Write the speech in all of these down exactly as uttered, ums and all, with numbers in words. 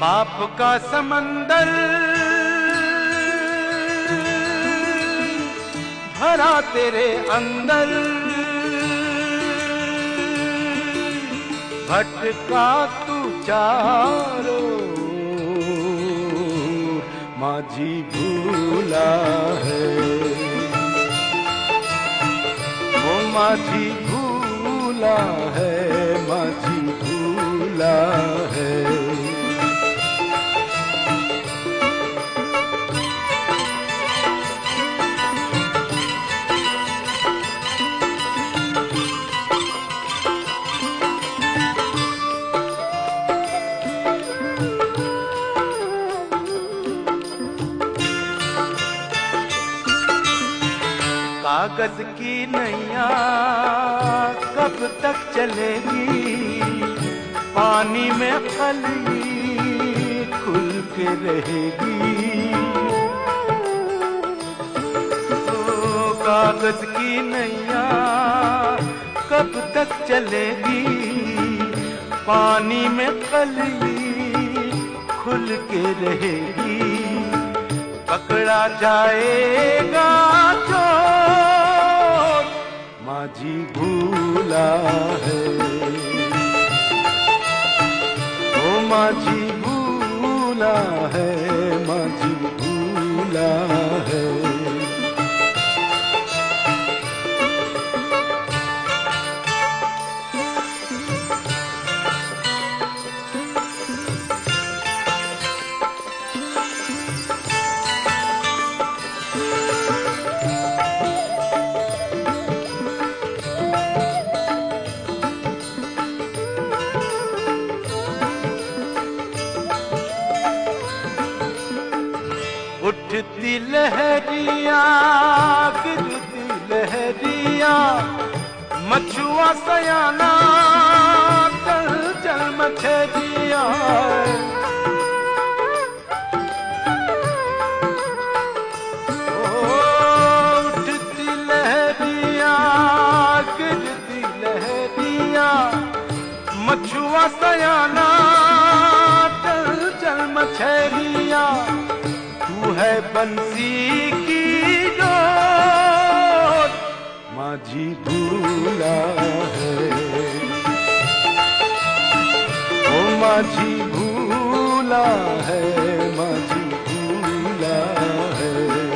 पाप का समंदर भरा तेरे अंदर, भटका तू चारों माझी भूला है, वो माझी भूला है, माझी भूला है। कागज की नैया कब तक चलेगी, पानी में खली खुल के रहेगी। ओ कागज की नैया कब तक चलेगी, पानी में खली खुल के रहेगी। पकड़ा जाएगा चोर माझी भूला है, ओ माझी भूला है, माझी भूला है। उठती लहरिया गिरती लहरिया, मछुआ सयाना चल चल मछलिया। उठती लहरिया गिरती लहरिया, मछुआ सयाना चल चल मछलिया। तू है बंसी की डोर माझी भूला है, ओ माझी भूला है, माझी भूला है।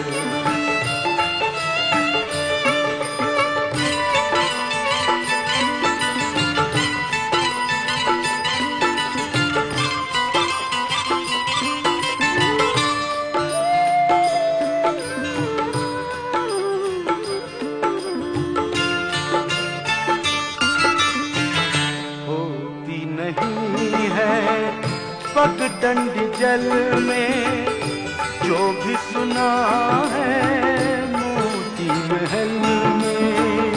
पगडंड जल में जो भी सुना है मोती महल में,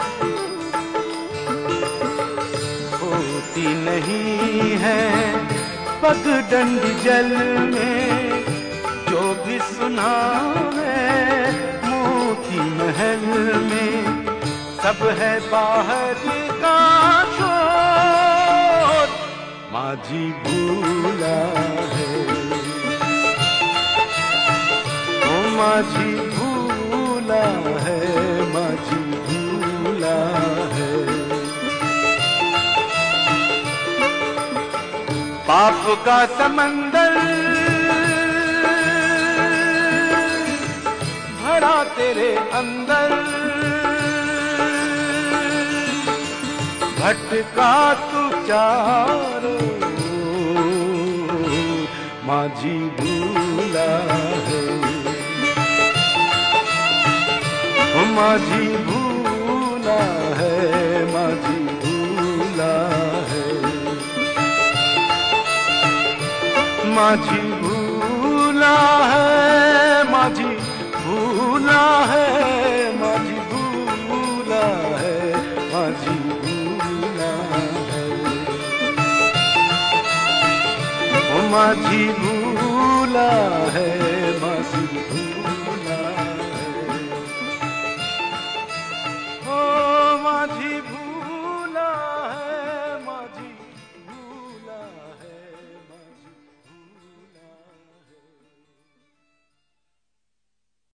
होती नहीं है पगडंड जल में जो भी सुना है मोती महल में। सब है बाहर का शोर माझी भूला है, ओ माझी भूला है, माझी भूला है। पाप का समंदर भरा तेरे अंदर, भटका तू चारों माझी भूला है, ओ माझी भूला है, माझी भूला है, माझी भूला है, माझी भूला है, माझी भूला है, माझी माझी भूला है।